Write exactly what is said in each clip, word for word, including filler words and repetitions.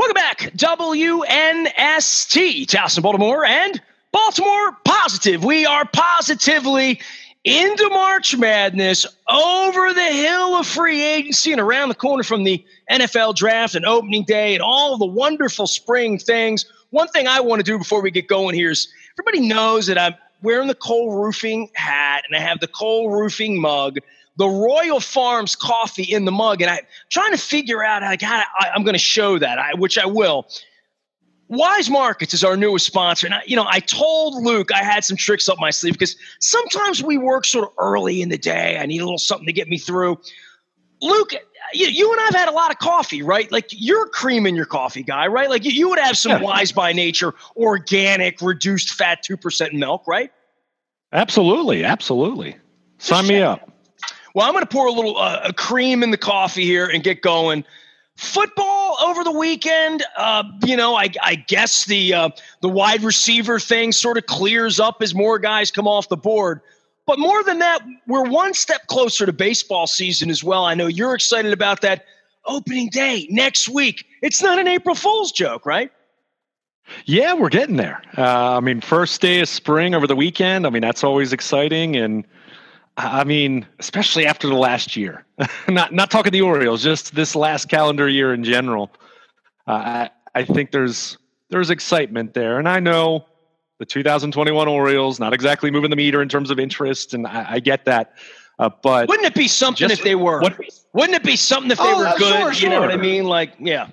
Welcome back, W N S T, Towson, Baltimore, and Baltimore Positive. We are positively into March Madness, over the hill of free agency and around the corner from the N F L draft and opening day and all the wonderful spring things. One thing I want to do before we get going here is everybody knows that I'm wearing the Cole Roofing hat and I have the Cole Roofing mug, the Royal Farms coffee in the mug, and I'm trying to figure out how I, I'm going to show that, I, which I will. Wise Markets is our newest sponsor. And, I, you know, I told Luke I had some tricks up my sleeve because sometimes we work sort of early in the day. I need a little something to get me through. Luke, you, you and I have had a lot of coffee, right? Like, you're a cream in your coffee guy, right? Like, you, you would have some yeah. Wise by Nature, organic, reduced fat, two percent milk, right? Absolutely. Absolutely. Sign me up. Well, I'm going to pour a little uh, a cream in the coffee here and get going. Football over the weekend, uh, you know, I, I guess the uh, the wide receiver thing sort of clears up as more guys come off the board. But more than that, we're one step closer to baseball season as well. I know you're excited about that opening day next week. It's not an April Fool's joke, right? Yeah, we're getting there. Uh, I mean, first day of spring over the weekend. I mean, that's always exciting. And I mean, especially after the last year, not not talking the Orioles, just this last calendar year in general. Uh, I, I think there's there's excitement there, and I know the two thousand twenty-one Orioles not exactly moving the meter in terms of interest, and I, I get that. Uh, but wouldn't it be something just, if they were? What, wouldn't it be something if they oh, were good? Sure, you sure. know what I mean? Like, yeah.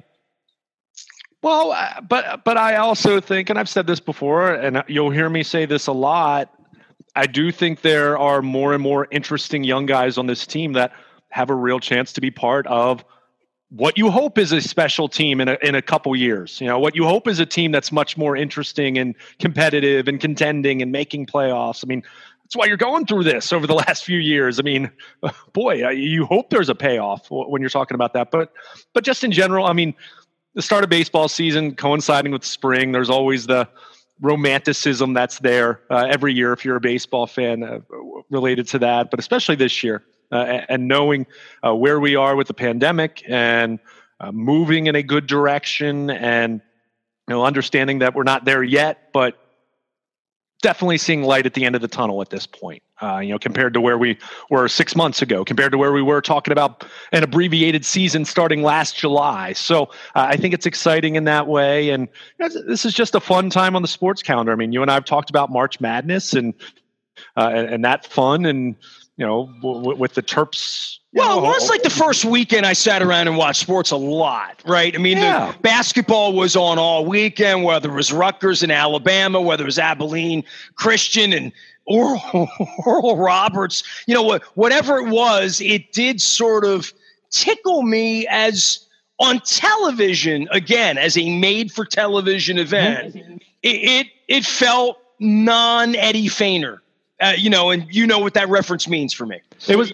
Well, uh, but but I also think, and I've said this before, and you'll hear me say this a lot. I do think there are more and more interesting young guys on this team that have a real chance to be part of what you hope is a special team in a, in a couple years. You know, what you hope is a team that's much more interesting and competitive and contending and making playoffs. I mean, that's why you're going through this over the last few years. I mean, boy, you hope there's a payoff when you're talking about that. But, but just in general, I mean, the start of baseball season coinciding with spring, there's always the romanticism that's there uh, every year if you're a baseball fan uh, related to that, but especially this year uh, and knowing uh, where we are with the pandemic and uh, moving in a good direction and, you know, understanding that we're not there yet, but definitely seeing light at the end of the tunnel at this point, uh, you know, compared to where we were six months ago, compared to where we were talking about an abbreviated season starting last July. So uh, I think it's exciting in that way. And you know, this is just a fun time on the sports calendar. I mean, you and I have talked about March Madness and, uh, and, and that fun and, you know, w- with the Terps. Well, know, it was like the first weekend I sat around and watched sports a lot, right? I mean, yeah. the basketball was on all weekend, whether it was Rutgers and Alabama, whether it was Abilene Christian and Oral, Oral Roberts, you know, whatever it was, it did sort of tickle me as on television, again, as a made-for-television event. Mm-hmm. It, it it felt non-Eddie Feiner, uh, you know, and you know what that reference means for me. It was...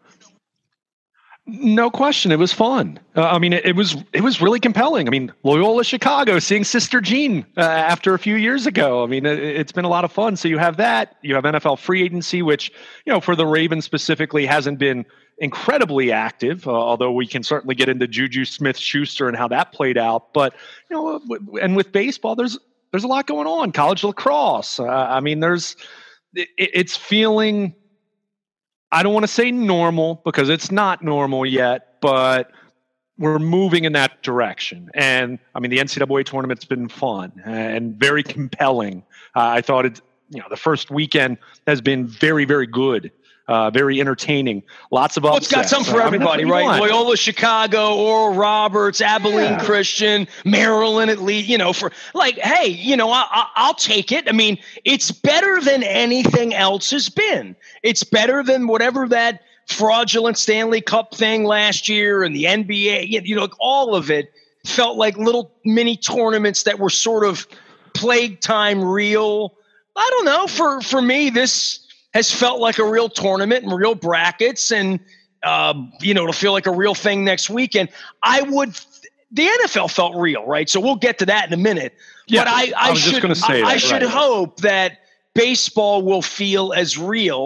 No question. It was fun. Uh, I mean, it, it was it was really compelling. I mean, Loyola Chicago seeing Sister Jean uh, after a few years ago. I mean, it, it's been a lot of fun. So you have that. You have N F L free agency, which, you know, for the Ravens specifically hasn't been incredibly active, uh, although we can certainly get into Juju Smith-Schuster and how that played out. But, you know, w- and with baseball, there's there's a lot going on. College lacrosse. Uh, I mean, there's it, it's feeling... I don't want to say normal because it's not normal yet, but we're moving in that direction. And I mean, the N C double A tournament's been fun and very compelling. Uh, I thought it, you know, the first weekend has been very, very good. Uh, very entertaining. Lots of upsets. Well, it's got something for uh, everybody, right? Want. Loyola Chicago, Oral Roberts, Abilene yeah. Christian, Maryland at least, you know, for like, hey, you know, I, I, I'll take it. I mean, it's better than anything else has been. It's better than whatever that fraudulent Stanley Cup thing last year and the N B A, you know, like all of it felt like little mini tournaments that were sort of plague time real. I don't know. For, for me, this has felt like a real tournament and real brackets and, um, you know, it'll feel like a real thing next weekend. I would, the N F L felt real, right? So we'll get to that in a minute. Yeah, but I, I, I was should, just gonna say I, that, I should right. hope that baseball will feel as real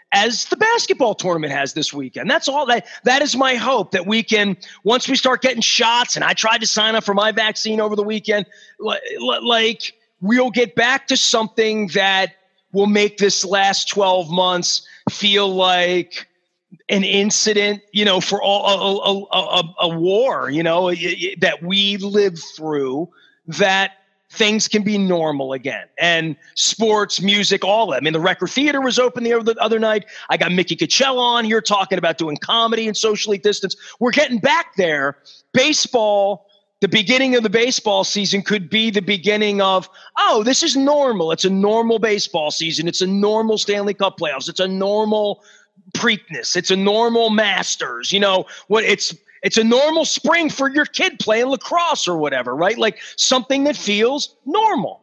as the basketball tournament has this weekend. That's all that, that is my hope, that we can, once we start getting shots, and I tried to sign up for my vaccine over the weekend, like we'll get back to something that will make this last twelve months feel like an incident, you know, for all a, a, a, a war, you know, that we lived through, that things can be normal again. And sports, music, all of it. I mean, the Record Theater was open the other, the other night. I got Mickey Coachella on here talking about doing comedy and socially distanced. We're getting back there. Baseball, the beginning of the baseball season could be the beginning of, oh, this is normal. It's a normal baseball season. It's a normal Stanley Cup playoffs. It's a normal Preakness. It's a normal Masters. You know, what it's It's a normal spring for your kid playing lacrosse or whatever, right? Like something that feels normal.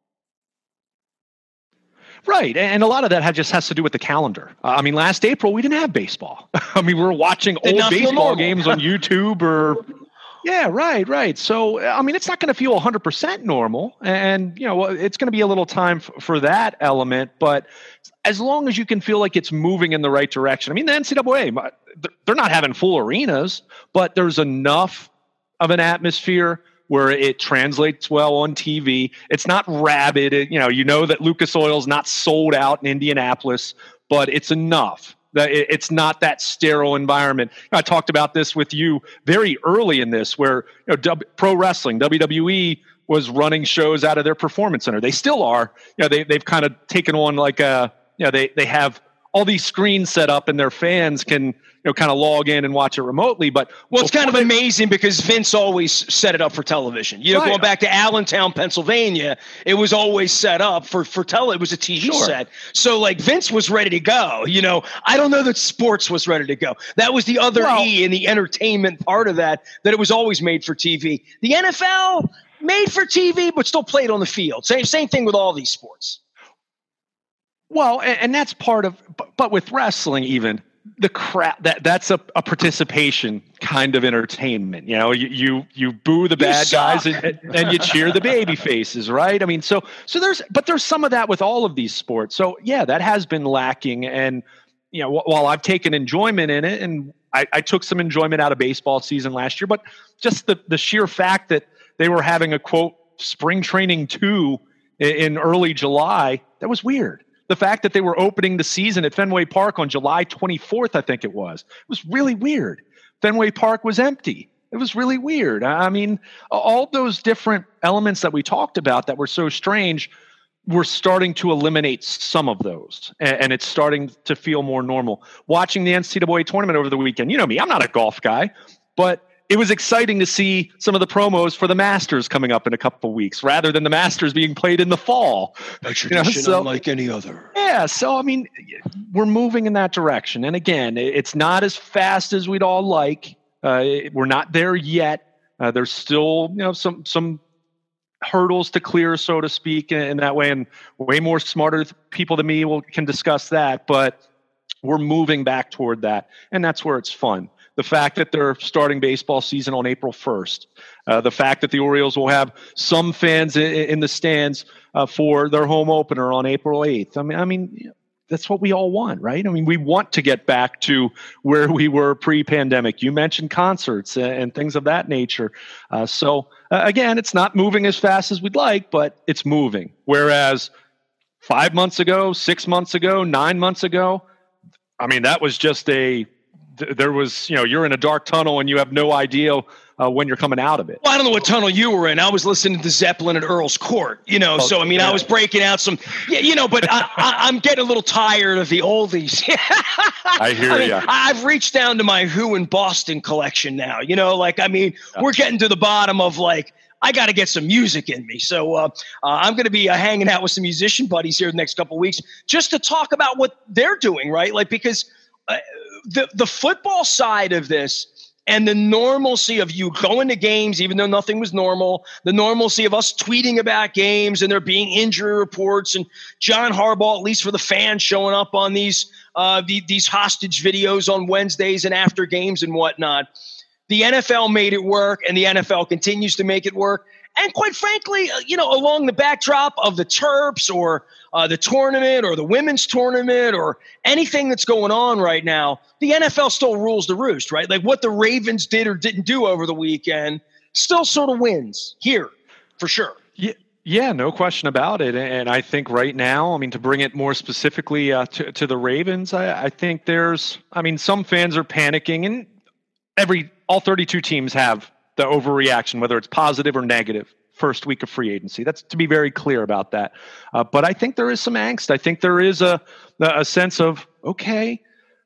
Right. And a lot of that just has to do with the calendar. Uh, I mean, last April, we didn't have baseball. I mean, we were watching Did old baseball games on YouTube or – yeah, right, right. So, I mean, it's not going to feel one hundred percent normal. And, you know, it's going to be a little time f- for that element. But as long as you can feel like it's moving in the right direction. I mean, the N C double A – they're not having full arenas, but there's enough of an atmosphere where it translates well on T V. It's not rabid. It, you know, you know that Lucas Oil's not sold out in Indianapolis, but it's enough that it, it's not that sterile environment. I talked about this with you very early in this, where you know, w, pro wrestling, W W E was running shows out of their performance center. They still are. You know, they they've kind of taken on like a, you know, they they have all these screens set up and their fans can, you know, kind of log in and watch it remotely. But well, it's kind of they, amazing because Vince always set it up for television. You know, right. Going back to Allentown, Pennsylvania, it was always set up for, for tele. It was a T V sure. set. So like Vince was ready to go. You know, I don't know that sports was ready to go. That was the other well, E in the entertainment part of that, that it was always made for T V. The N F L made for T V, but still played on the field. Same, same thing with all these sports. Well, and, and that's part of, but, but with wrestling, even the crap that that's a, a participation kind of entertainment. You know, you you, you boo the bad guys and, and you cheer the baby faces, right? I mean, so so there's, but there's some of that with all of these sports. So yeah, that has been lacking. And you know, while I've taken enjoyment in it, and I, I took some enjoyment out of baseball season last year, but just the the sheer fact that they were having a quote spring training two in, in early July, that was weird. The fact that they were opening the season at Fenway Park on July twenty-fourth, I think it was, it was really weird. Fenway Park was empty. It was really weird. I mean, all those different elements that we talked about that were so strange, we're starting to eliminate some of those, and it's starting to feel more normal. Watching the N C double A tournament over the weekend, you know me, I'm not a golf guy, but it was exciting to see some of the promos for the Masters coming up in a couple of weeks, rather than the Masters being played in the fall. A tradition, you know, so, unlike any other. Yeah, so I mean, we're moving in that direction, and again, it's not as fast as we'd all like. Uh, we're not there yet. Uh, there's still, you know, some some hurdles to clear, so to speak, in, in that way, and way more smarter people than me will can discuss that. But we're moving back toward that, and that's where it's fun. The fact that they're starting baseball season on April first, uh, the fact that the Orioles will have some fans in, in the stands uh, for their home opener on April eighth. I mean, I mean, that's what we all want, right? I mean, we want to get back to where we were pre-pandemic. You mentioned concerts and, and things of that nature. Uh, so uh, again, it's not moving as fast as we'd like, but it's moving. Whereas five months ago, six months ago, nine months ago, I mean, that was just a there was, you know, you're in a dark tunnel and you have no idea uh, when you're coming out of it. Well, I don't know what tunnel you were in. I was listening to Zeppelin at Earl's Court, you know, oh, so, I mean, yeah. I was breaking out some, yeah, you know, but I, I, I'm getting a little tired of the oldies. I hear I mean, you. I've reached down to my Who in Boston collection now, you know, like, I mean, yeah. we're getting to the bottom of like, I got to get some music in me. So uh, uh, I'm going to be uh, hanging out with some musician buddies here the next couple of weeks just to talk about what they're doing, right? Like, because uh, the the football side of this and the normalcy of you going to games, even though nothing was normal, the normalcy of us tweeting about games and there being injury reports and John Harbaugh, at least for the fans, showing up on these uh, the, these hostage videos on Wednesdays and after games and whatnot. The N F L made it work, and the N F L continues to make it work. And quite frankly, you know, along the backdrop of the Terps or uh, the tournament or the women's tournament or anything that's going on right now, the N F L still rules the roost, right? Like what the Ravens did or didn't do over the weekend still sort of wins here for sure. Yeah. Yeah, no question about it. And I think right now, I mean, to bring it more specifically uh, to, to the Ravens, I, I think there's, I mean, some fans are panicking, and every, all thirty-two teams have the overreaction, whether it's positive or negative, first week of free agency. That's to be very clear about that. Uh, but I think there is some angst. I think there is a a sense of, okay,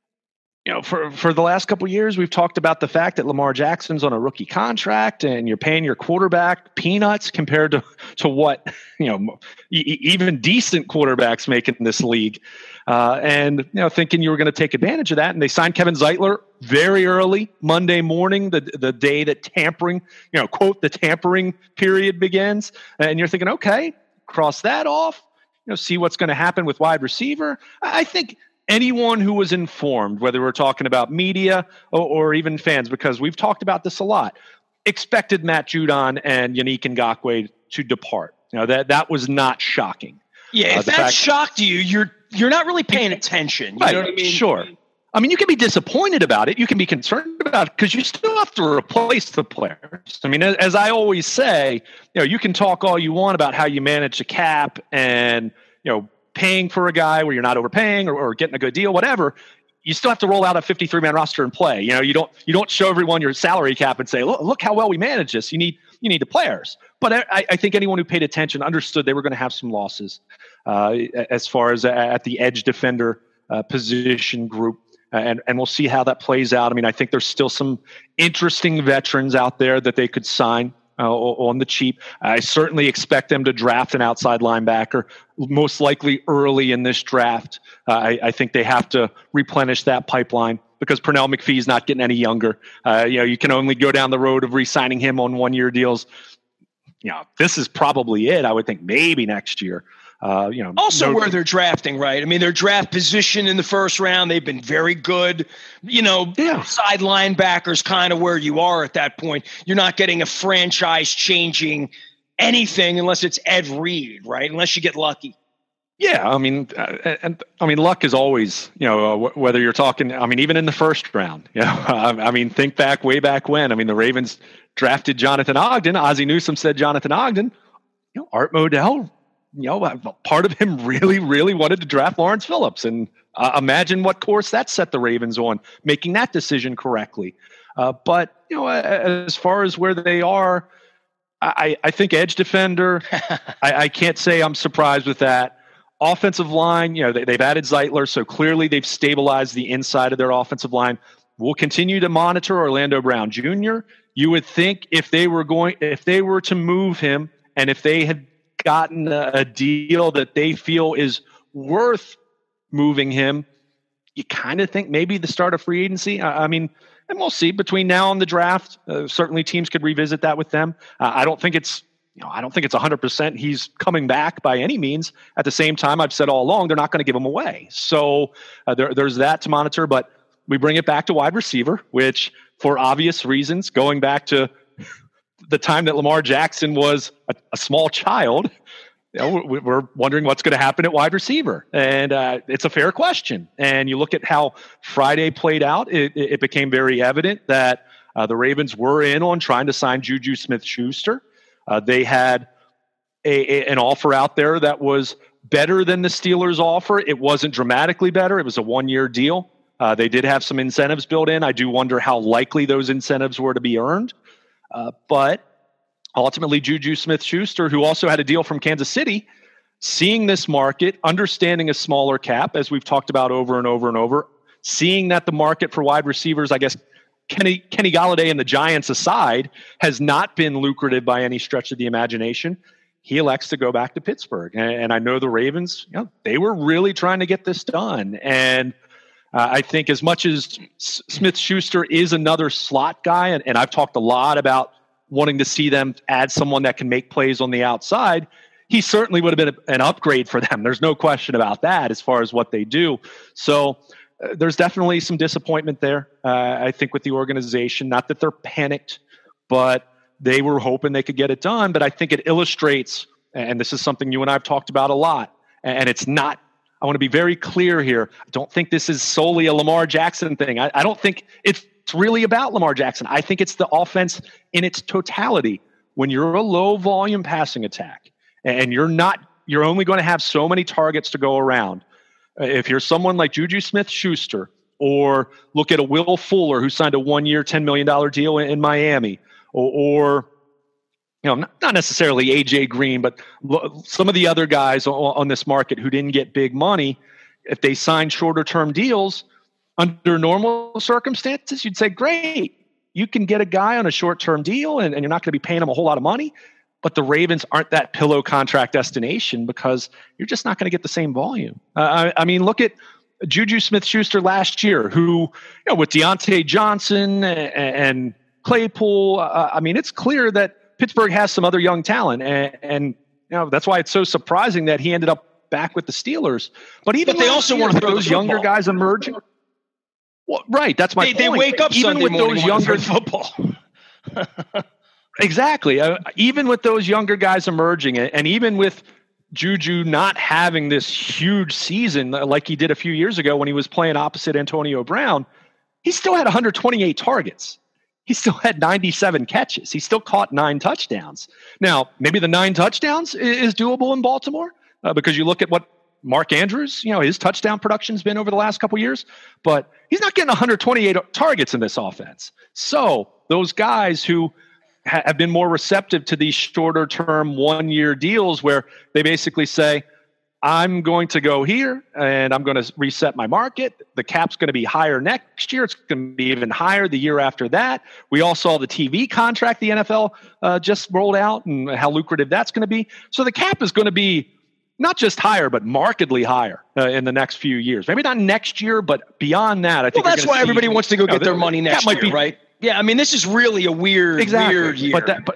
you know, for, for the last couple of years, we've talked about the fact that Lamar Jackson's on a rookie contract and you're paying your quarterback peanuts compared to, to what, you know, e- even decent quarterbacks make in this league. Uh, and, you know, thinking you were going to take advantage of that. And they signed Kevin Zeitler very early Monday morning, the, the day that tampering, you know, quote, the tampering period begins. And you're thinking, okay, cross that off, you know, see what's going to happen with wide receiver. I think anyone who was informed, whether we're talking about media or, or even fans, because we've talked about this a lot, expected Matt Judon and Yannick Ngakoue to depart. You know, that that was not shocking. Yeah, if uh, that fact, shocked you, you're you're not really paying attention. You right, know what I mean? Sure. I mean, you can be disappointed about it. You can be concerned about it because you still have to replace the players. I mean, as, as I always say, you know, you can talk all you want about how you manage a cap and, you know, paying for a guy where you're not overpaying or, or getting a good deal, whatever. You still have to roll out a fifty-three man roster and play. You know, you don't you don't show everyone your salary cap and say, look, look how well we manage this. You need you need the players. But I, I think anyone who paid attention understood they were going to have some losses uh, as far as at the edge defender uh, position group. And and we'll see how that plays out. I mean, I think there's still some interesting veterans out there that they could sign uh, on the cheap. I certainly expect them to draft an outside linebacker, most likely early in this draft. Uh, I, I think they have to replenish that pipeline because Pernell McPhee's not getting any younger. Uh, you know, you can only go down the road of re-signing him on one-year deals. You know, this is probably it. I would think maybe next year. Uh, you know, also no, where they're drafting, right? I mean, their draft position in the first round, they've been very good. You know, yeah. Side linebackers kind of where you are at that point. You're not getting a franchise changing anything unless it's Ed Reed, right? Unless you get lucky. Yeah, I mean, uh, and I mean, luck is always, you know, uh, w- whether you're talking, I mean, even in the first round, you know, I mean, think back way back when. I mean, the Ravens drafted Jonathan Ogden. Ozzie Newsome said Jonathan Ogden. You know, Art Modell, you know, part of him really, really wanted to draft Lawrence Phillips. And uh, imagine what course that set the Ravens on, making that decision correctly. Uh, but, you know, as far as where they are, I, I think edge defender, I, I can't say I'm surprised with that. Offensive line, you know, they, they've added Zeitler, so clearly they've stabilized the inside of their offensive line. We'll continue to monitor Orlando Brown Junior You would think if they were going, if they were to move him, and if they had gotten a, a deal that they feel is worth moving him, you kind of think maybe the start of free agency. I, I mean, and we'll see between now and the draft. Uh, certainly, teams could revisit that with them. Uh, I don't think it's. You know, I don't think it's one hundred percent he's coming back by any means. At the same time, I've said all along, they're not going to give him away. So uh, there, there's that to monitor. But we bring it back to wide receiver, which for obvious reasons, going back to the time that Lamar Jackson was a, a small child, you know, we, we're wondering what's going to happen at wide receiver. And uh, it's a fair question. And you look at how Friday played out, it, it became very evident that uh, the Ravens were in on trying to sign Juju Smith-Schuster. Uh, they had a, a, an offer out there that was better than the Steelers' offer. It wasn't dramatically better. It was a one-year deal. Uh, they did have some incentives built in. I do wonder how likely those incentives were to be earned. Uh, but ultimately, Juju Smith-Schuster, who also had a deal from Kansas City, seeing this market, understanding a smaller cap, as we've talked about over and over and over, seeing that the market for wide receivers, I guess, Kenny Kenny Golladay and the Giants aside, has not been lucrative by any stretch of the imagination. He elects to go back to Pittsburgh. And, and I know the Ravens, you know, they were really trying to get this done. And uh, I think as much as S- Smith-Schuster is another slot guy, and, and I've talked a lot about wanting to see them add someone that can make plays on the outside, he certainly would have been a, an upgrade for them. There's no question about that as far as what they do. So uh, there's definitely some disappointment there, uh, I think, with the organization. Not that they're panicked, but they were hoping they could get it done. But I think it illustrates, and this is something you and I have talked about a lot, and it's not, I want to be very clear here. I don't think this is solely a Lamar Jackson thing. I, I don't think it's really about Lamar Jackson. I think it's the offense in its totality. When you're a low volume passing attack and you're not, you're only going to have so many targets to go around. If you're someone like Juju Smith-Schuster, or look at a Will Fuller who signed a one-year, ten million dollars deal in, in Miami, or, or you know, not, not necessarily A J Green, but lo- some of the other guys on, on this market who didn't get big money, if they signed shorter-term deals, under normal circumstances, you'd say, great, you can get a guy on a short-term deal and, and you're not going to be paying him a whole lot of money. But the Ravens aren't that pillow contract destination because you're just not going to get the same volume. Uh, I, I mean, look at Juju Smith-Schuster last year, who, you know, with Deontay Johnson and, and Claypool, uh, I mean, it's clear that Pittsburgh has some other young talent. And, and you know, that's why it's so surprising that he ended up back with the Steelers. But even but they also want to throw those younger guys emerging. Well, right, that's my they, point. They wake up even Sunday with morning those younger football. Exactly. Uh, even with those younger guys emerging, and even with Juju not having this huge season like he did a few years ago when he was playing opposite Antonio Brown, he still had one hundred twenty-eight targets. He still had ninety-seven catches. He still caught nine touchdowns. Now, maybe the nine touchdowns is doable in Baltimore uh, because you look at what Mark Andrews, you know, his touchdown production has been over the last couple of years, but he's not getting one hundred twenty-eight targets in this offense. So those guys who ha- have been more receptive to these shorter term one year deals where they basically say, I'm going to go here and I'm going to reset my market. The cap's going to be higher next year. It's going to be even higher the year after that. We all saw the T V contract the N F L uh, just rolled out and how lucrative that's going to be. So the cap is going to be not just higher, but markedly higher uh, in the next few years. Maybe not next year, but beyond that, I think. Well, that's why see, everybody wants to go you know, get their money next might year, be, right? Yeah, I mean, this is really a weird, exactly. weird year. But that, but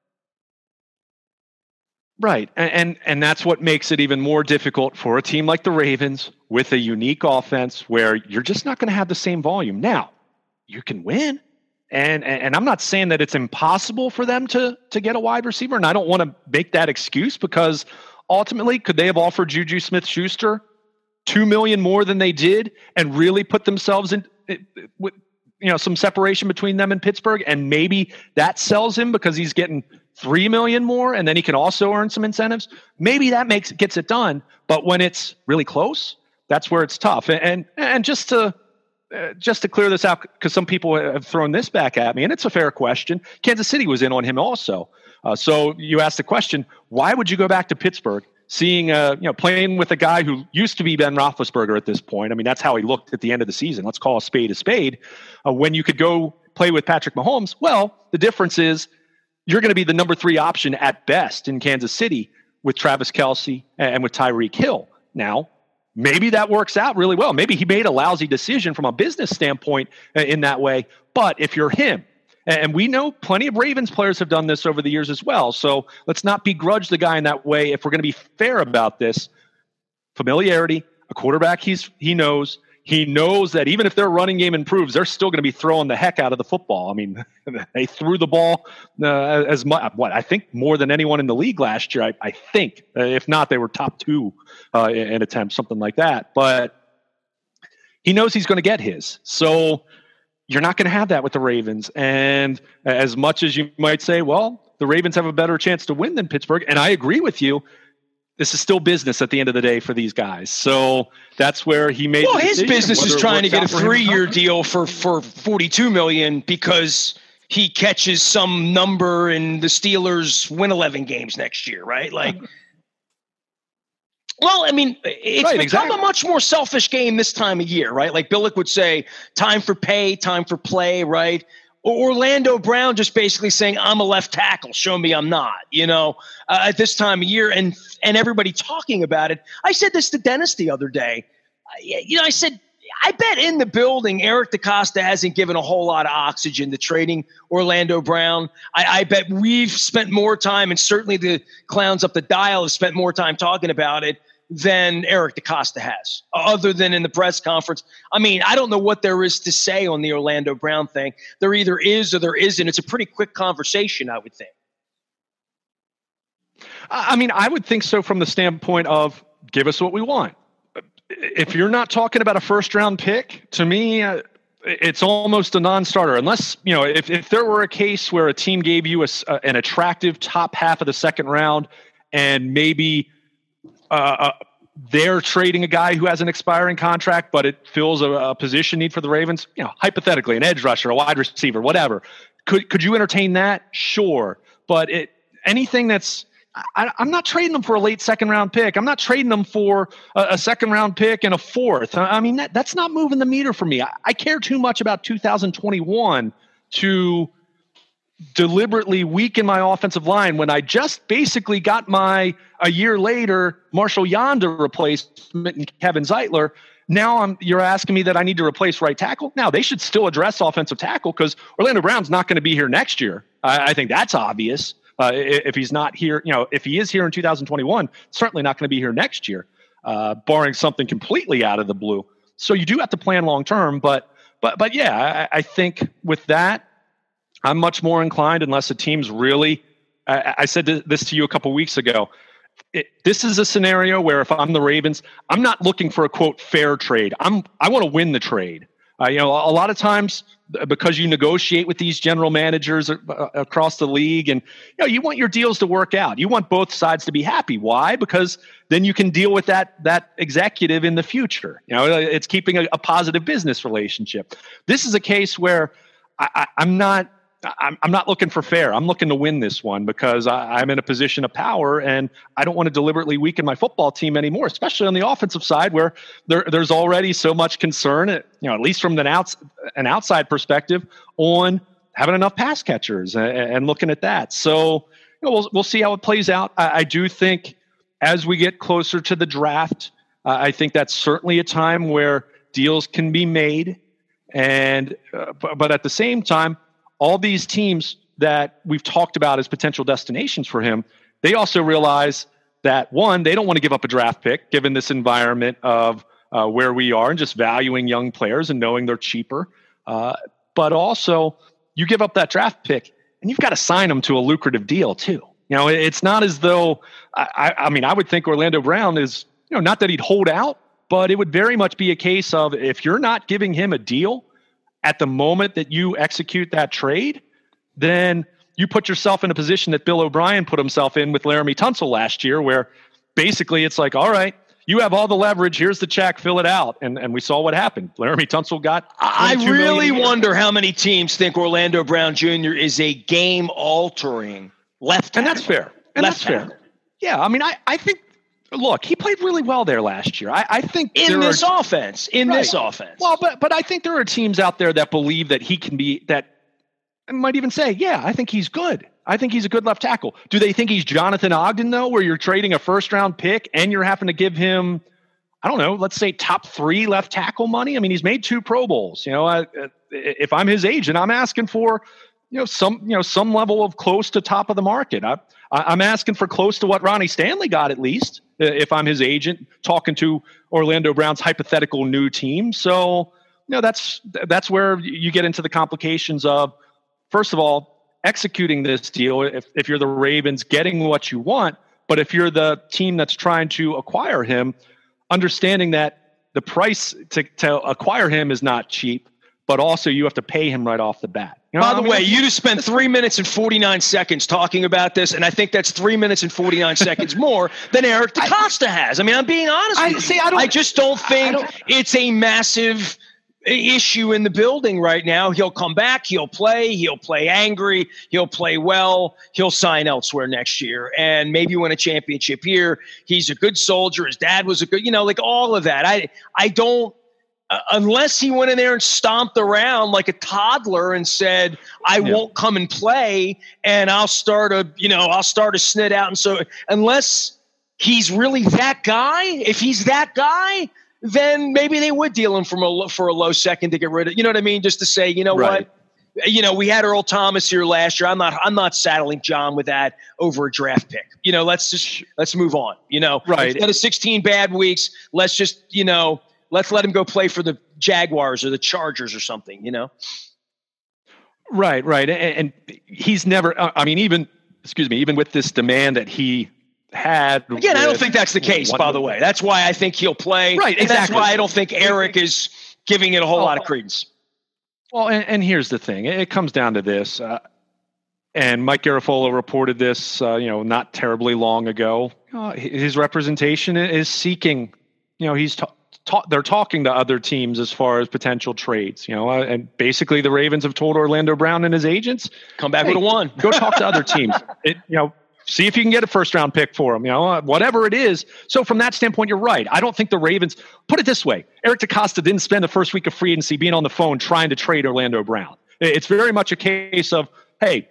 right, and, and and that's what makes it even more difficult for a team like the Ravens with a unique offense where you're just not going to have the same volume. Now, you can win. And, and I'm not saying that it's impossible for them to to get a wide receiver, and I don't want to make that excuse because ultimately, could they have offered Juju Smith-Schuster two million dollars more than they did and really put themselves in with you know some separation between them and Pittsburgh, and maybe that sells him because he's getting three million dollars more, and then he can also earn some incentives. Maybe that makes gets it done, but when it's really close, that's where it's tough. And and, and just to Uh, just to clear this out, because some people have thrown this back at me, and it's a fair question. Kansas City was in on him also. Uh, so you asked the question, why would you go back to Pittsburgh, seeing, uh, you know, playing with a guy who used to be Ben Roethlisberger at this point? I mean, that's how he looked at the end of the season. Let's call a spade a spade. Uh, when you could go play with Patrick Mahomes, well, the difference is you're going to be the number three option at best in Kansas City with Travis Kelce and with Tyreek Hill. Now, maybe that works out really well. Maybe he made a lousy decision from a business standpoint in that way. But if you're him, and we know plenty of Ravens players have done this over the years as well, so let's not begrudge the guy in that way. If we're going to be fair about this, familiarity, a quarterback he's he knows. He knows that even if their running game improves, they're still going to be throwing the heck out of the football. I mean, they threw the ball uh, as much, what I think more than anyone in the league last year. I, I think, uh, if not, they were top two uh, in, in attempts, something like that. But he knows he's going to get his. So you're not going to have that with the Ravens. And as much as you might say, well, the Ravens have a better chance to win than Pittsburgh, and I agree with you. This is still business at the end of the day for these guys. So that's where he made. Well, the his business is trying to get a three-year deal for, for forty-two million dollars because he catches some number and the Steelers win eleven games next year, right? Like, well, I mean, it's right, become exactly. a much more selfish game this time of year, right? Like Billick would say, time for pay, time for play, right? Orlando Brown just basically saying, I'm a left tackle. Show me I'm not, you know, uh, at this time of year, and and everybody talking about it. I said this to Dennis the other day. I, you know, I said, I bet in the building, Eric DeCosta hasn't given a whole lot of oxygen to trading Orlando Brown. I, I bet we've spent more time, and certainly the clowns up the dial have spent more time talking about it than Eric DeCosta has, other than in the press conference. I mean, I don't know what there is to say on the Orlando Brown thing. There either is or there isn't. It's a pretty quick conversation, I would think. I mean, I would think so from the standpoint of give us what we want. If you're not talking about a first round pick, to me, uh, it's almost a non-starter. Unless, you know, if, if there were a case where a team gave you a, uh, an attractive top half of the second round and maybe uh, uh, they're trading a guy who has an expiring contract, but it fills a, a position need for the Ravens, you know, hypothetically, an edge rusher, a wide receiver, whatever. Could could you entertain that? Sure. But it anything that's I, I'm not trading them for a late second round pick. I'm not trading them for a, a second round pick and a fourth. I, I mean, that, that's not moving the meter for me. I, I care too much about two thousand twenty-one to deliberately weaken my offensive line when I just basically got my, a year later, Marshall Yonda replacement in Kevin Zeitler. Now I'm, you're asking me that I need to replace right tackle? Now, they should still address offensive tackle because Orlando Brown's not going to be here next year. I, I think that's obvious. Uh, if he's not here, you know, if he is here in two thousand twenty-one, certainly not going to be here next year, uh, barring something completely out of the blue. So you do have to plan long term, but but but yeah, I, I think with that, I'm much more inclined, unless a team's really. I, I said this to you a couple weeks ago. It, this is a scenario where if I'm the Ravens, I'm not looking for a quote fair trade. I'm I want to win the trade. Uh, you know, a lot of times because you negotiate with these general managers uh, across the league, and you know, you want your deals to work out. You want both sides to be happy. Why? Because then you can deal with that that executive in the future. You know, it's keeping a, a positive business relationship. This is a case where I, I, I'm not. I'm, I'm not looking for fair. I'm looking to win this one because I, I'm in a position of power, and I don't want to deliberately weaken my football team anymore, especially on the offensive side where there, there's already so much concern, you know, at least from an, outs, an outside perspective, on having enough pass catchers and, and looking at that. So you know, we'll, we'll see how it plays out. I, I do think as we get closer to the draft, uh, I think that's certainly a time where deals can be made. And uh, but, but at the same time, all these teams that we've talked about as potential destinations for him, they also realize that, one, they don't want to give up a draft pick given this environment of uh, where we are and just valuing young players and knowing they're cheaper. Uh, but also, you give up that draft pick and you've got to sign them to a lucrative deal too. You know, it's not as though, I, I mean, I would think Orlando Brown is, you know, not that he'd hold out, but it would very much be a case of if you're not giving him a deal at the moment that you execute that trade, then you put yourself in a position that Bill O'Brien put himself in with Laramie Tunsil last year, where basically it's like, all right, you have all the leverage. Here's the check, fill it out. And and we saw what happened. Laramie Tunsil got I really wonder how many teams think Orlando Brown Junior is a game-altering left tackle. And that's fair. And left that's fair. tackle. Yeah, I mean, I, I think, look, he played really well there last year. I, I think in this are, offense, in right. this offense. Well, but but I think there are teams out there that believe that he can be that. I might even say, yeah, I think he's good. I think he's a good left tackle. Do they think he's Jonathan Ogden though, where you're trading a first round pick and you're having to give him, I don't know, let's say top three left tackle money? I mean, he's made two Pro Bowls. You know, I, if I'm his agent, I'm asking for, you know, some you know some level of close to top of the market. I, I'm asking for close to what Ronnie Stanley got at least. If I'm his agent talking to Orlando Brown's hypothetical new team. So, you know, that's that's where you get into the complications of, first of all, executing this deal. If, if you're the Ravens, getting what you want, but if you're the team that's trying to acquire him, understanding that the price to, to acquire him is not cheap, but also you have to pay him right off the bat. You know, By the I mean, way, you just spent three minutes and forty-nine seconds talking about this, and I think that's three minutes and forty-nine seconds more than Eric DeCosta I, has. I mean, I'm being honest I, with you. See, I, don't, I just don't think don't, it's a massive issue in the building right now. He'll come back. He'll play. He'll play angry. He'll play well. He'll sign elsewhere next year and maybe win a championship here. He's a good soldier. His dad was a good, you know, like all of that. I, I don't, Uh, unless he went in there and stomped around like a toddler and said, I yeah. won't come and play and I'll start a, you know, I'll start a snit out. And so unless he's really that guy, if he's that guy, then maybe they would deal him from a, for a low second to get rid of, you know what I mean? Just to say, you know right. what? you know, we had Earl Thomas here last year. I'm not, I'm not saddling John with that over a draft pick. You know, let's just, let's move on, you know, right. Instead of sixteen bad weeks, let's just, you know, let's let him go play for the Jaguars or the Chargers or something, you know? Right, right. And, and he's never, I mean, even, excuse me, even with this demand that he had. Again, I don't think that's the case, by the way. That's why I think he'll play. Right, exactly. And that's why I don't think Eric is giving it a whole oh, lot of credence. Well, and, and here's the thing. It comes down to this. Uh, and Mike Garafolo reported this, uh, you know, not terribly long ago. Uh, his representation is seeking, you know, he's ta- ta- they're talking to other teams as far as potential trades, you know, uh, and basically the Ravens have told Orlando Brown and his agents, come back hey, with a one. Go talk to other teams. It, you know, see if you can get a first round pick for him, you know, uh, whatever it is. So from that standpoint, you're right. I don't think the Ravens, put it this way, Eric DeCosta didn't spend the first week of free agency being on the phone trying to trade Orlando Brown. It's very much a case of, hey,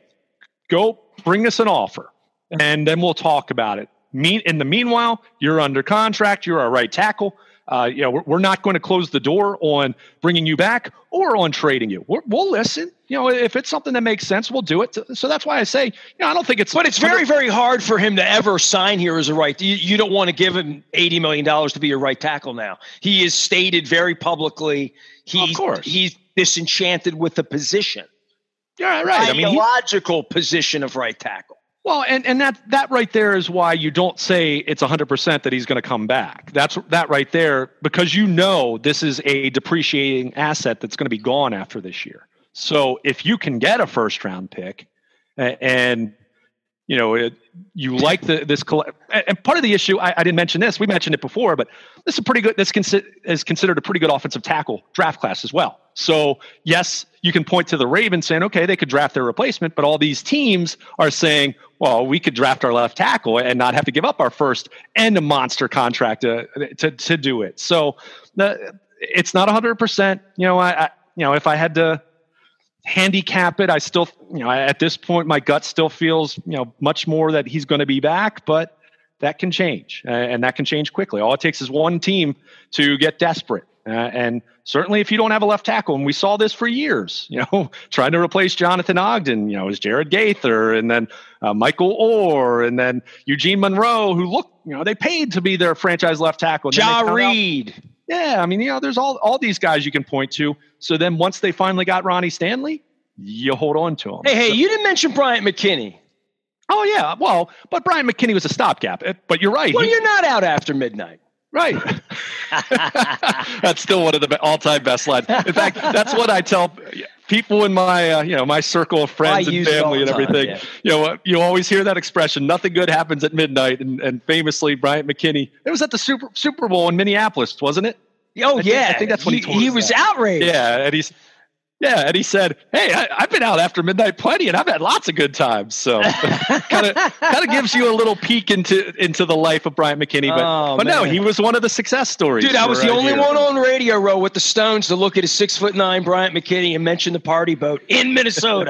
go bring us an offer and then we'll talk about it. Mean in the meanwhile, you're under contract. You're a right tackle. Uh, you know, we're, we're not going to close the door on bringing you back or on trading you. We're, we'll listen. You know, if it's something that makes sense, we'll do it. So that's why I say, you know, I don't think it's. But it's very, very hard for him to ever sign here as a right. You, you don't want to give him eighty million dollars to be a right tackle now. He has stated very publicly he's, of course. he's disenchanted with the position. Yeah, right. I mean, ideological position of right tackle. Well, and, and that that right there is why you don't say it's one hundred percent that he's going to come back. That's that right there, because you know this is a depreciating asset that's going to be gone after this year. So if you can get a first round pick and, and you know, it, you like the this and part of the issue, I, I didn't mention this, we mentioned it before, but this is pretty good. This consi- is considered a pretty good offensive tackle draft class as well. So yes, you can point to the Ravens saying, okay, they could draft their replacement, but all these teams are saying, well, we could draft our left tackle and not have to give up our first and a monster contract to to, to do it. So the, it's not one hundred percent. You know, I, I you know if I had to handicap it, I still, you know, at this point, my gut still feels, you know, much more that he's going to be back, but that can change uh, and that can change quickly. All it takes is one team to get desperate. Uh, and certainly if you don't have a left tackle, and we saw this for years, you know, trying to replace Jonathan Ogden, you know, it was Jared Gaither and then uh, Michael Orr and then Eugene Monroe, who looked, you know, they paid to be their franchise left tackle. Ja Reed. Out, yeah. I mean, you know, there's all, all these guys you can point to. So then once they finally got Ronnie Stanley, you hold on to him. Hey, hey, so, you didn't mention Bryant McKinnie. Oh, yeah. Well, but Bryant McKinnie was a stopgap. But you're right. Well, he, you're not out after midnight. Right. That's still one of the all-time best lines. In fact, that's what I tell people in my, uh, you know, my circle of friends I and family and everything. Time, yeah. You know, you always hear that expression, nothing good happens at midnight. And, and famously, Bryant McKinnie, it was at the Super Super Bowl in Minneapolis, wasn't it? Oh, I yeah. Think, I think that's when he, he, he was that. outraged. Yeah, and he's Yeah, and he said, "Hey, I, I've been out after midnight plenty, and I've had lots of good times." So, kind of, kind of gives you a little peek into into the life of Bryant McKinnie. But, oh, but no, he was one of the success stories. Dude, I was the right only here. one on radio row with the Stones to look at a six foot nine Bryant McKinnie and mention the party boat in Minnesota.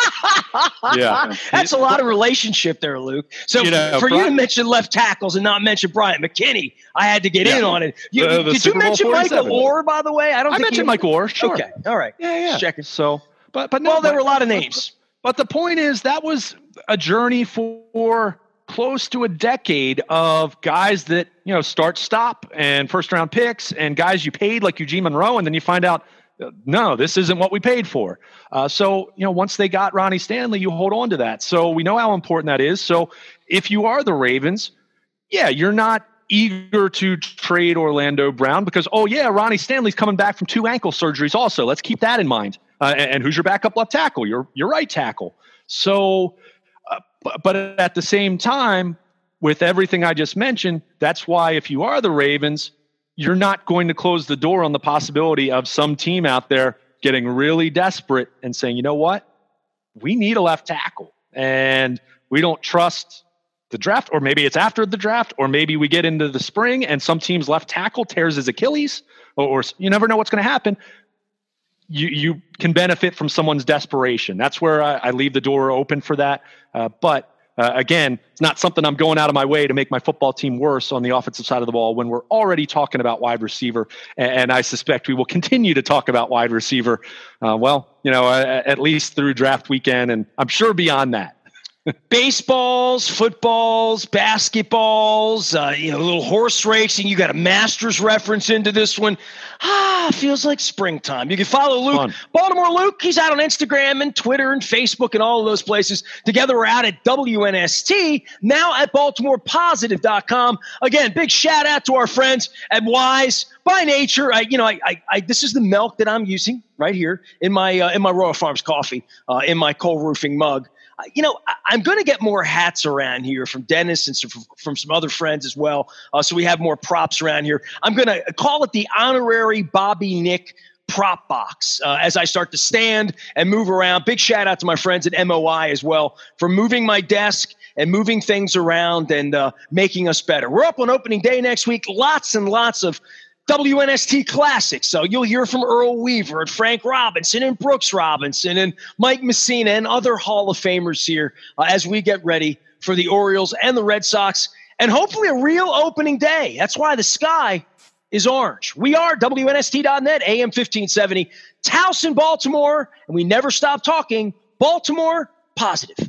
Yeah, that's a lot of relationship there, Luke. So you know, for Bryant, you to mention left tackles and not mention Bryant McKinnie, I had to get yeah. in on it. You, uh, did you mention Michael Orr, by the way? I don't. I think mentioned you... Michael Orr. Sure. Okay. All right. Yeah, yeah. Just checking. So. But, but no, well, there but, were a lot of names. But the point is, that was a journey for close to a decade of guys that, you know, start, stop, and first round picks, and guys you paid like Eugene Monroe, and then you find out, no, this isn't what we paid for. Uh, so, you know, once they got Ronnie Stanley, you hold on to that. So we know how important that is. So if you are the Ravens, yeah, you're not eager to trade Orlando Brown because, oh, yeah, Ronnie Stanley's coming back from two ankle surgeries also. Let's keep that in mind. Uh, and, and who's your backup left tackle? Your your right tackle. So, uh, but, but at the same time, with everything I just mentioned, that's why if you are the Ravens, you're not going to close the door on the possibility of some team out there getting really desperate and saying, you know what, we need a left tackle, and we don't trust the draft, or maybe it's after the draft, or maybe we get into the spring and some team's left tackle tears his Achilles, or, or you never know what's going to happen. You you can benefit from someone's desperation. That's where I, I leave the door open for that. Uh, but Uh, again, it's not something I'm going out of my way to make my football team worse on the offensive side of the ball when we're already talking about wide receiver. And, and I suspect we will continue to talk about wide receiver, uh, well, you know, uh, at least through draft weekend. And I'm sure beyond that. Baseballs, footballs, basketballs, uh, you know, a little horse racing. You got a Masters reference into this one. Ah, feels like springtime. You can follow Luke, Fun. Baltimore Luke. He's out on Instagram and Twitter and Facebook and all of those places. Together, we're out at W N S T, now at baltimore positive dot com. Again, big shout out to our friends at Wise by Nature. I, you know, I, I, I this is the milk that I'm using right here in my uh, in my Royal Farms coffee, uh, in my Cole Roofing mug. You know, I'm going to get more hats around here from Dennis and some, from some other friends as well. Uh, so we have more props around here. I'm going to call it the honorary Bobby Nick prop box uh, as I start to stand and move around. Big shout out to my friends at M O I as well for moving my desk and moving things around and uh, making us better. We're up on opening day next week. Lots and lots of W N S T classics. So you'll hear from Earl Weaver and Frank Robinson and Brooks Robinson and Mike Messina and other Hall of Famers here uh, as we get ready for the Orioles and the Red Sox and hopefully a real opening day. That's why the sky is orange. We are W N S T dot net, A M fifteen seventy, Towson, Baltimore, and we never stop talking Baltimore positive.